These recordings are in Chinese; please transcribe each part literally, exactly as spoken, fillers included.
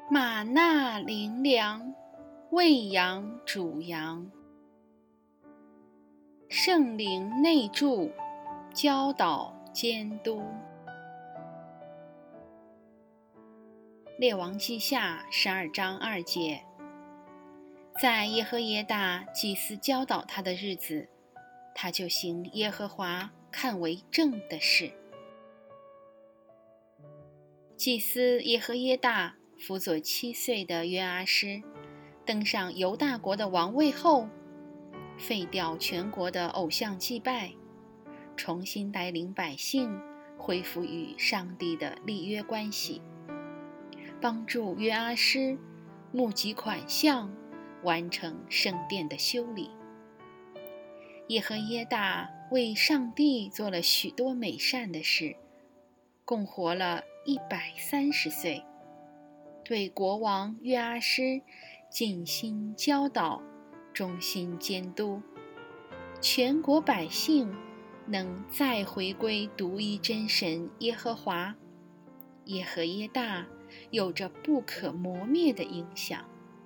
玛纳灵粮，喂养主羊。圣灵内住，教导监督。列王记下十二章二节，在耶和耶大祭司教导他的日子，他就行耶和华看为正的事。祭司耶和耶大辅佐七岁的约阿施登上犹大国的王位后，废掉全国的偶像祭拜，重新带领百姓恢复与上帝的立约关系，帮助约阿施募集款项，完成圣殿的修理。耶和耶大为上帝做了许多美善的事，共活了一百三十岁，对国王约阿施尽心教导，忠心监督，全国百姓能再回归独一真神耶和华。耶和耶大有着不可磨灭的影响。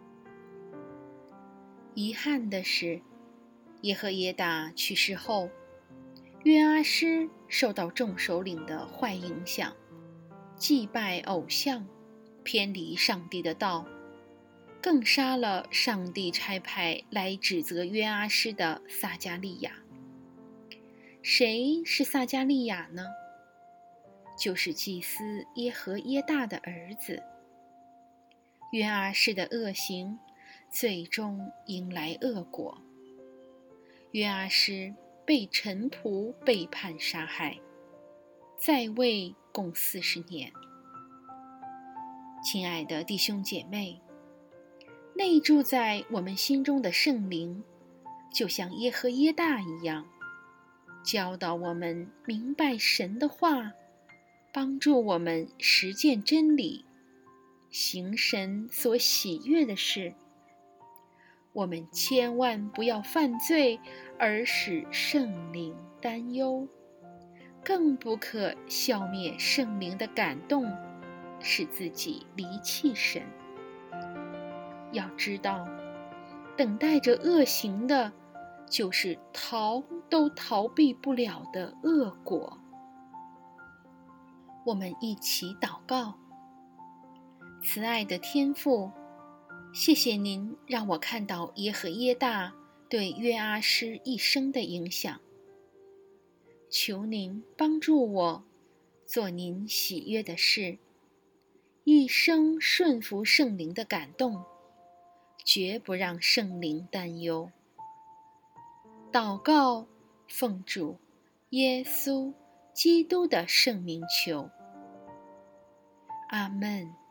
遗憾的是，耶和耶大去世后，约阿施受到众首领的坏影响，祭拜偶像，偏离上帝的道，更杀了上帝差派来指责约阿施的撒迦利亚。谁是撒迦利亚呢？就是祭司耶和耶大的儿子。约阿施的恶行最终迎来恶果，约阿施被臣仆背叛杀害，在位共四十年。亲爱的弟兄姐妹，内住在我们心中的圣灵，就像耶和耶大一样，教导我们明白神的话，帮助我们实践真理，行神所喜悦的事。我们千万不要犯罪而使圣灵担忧，更不可消灭圣灵的感动，使自己离弃神。要知道，等待着恶行的，就是逃都逃避不了的恶果。我们一起祷告。慈爱的天父，谢谢您让我看到耶和耶大对约阿施一生的影响。求您帮助我做您喜悦的事，一生顺服圣灵的感动，绝不让圣灵担忧。祷告，奉主耶稣基督的圣名求，阿们。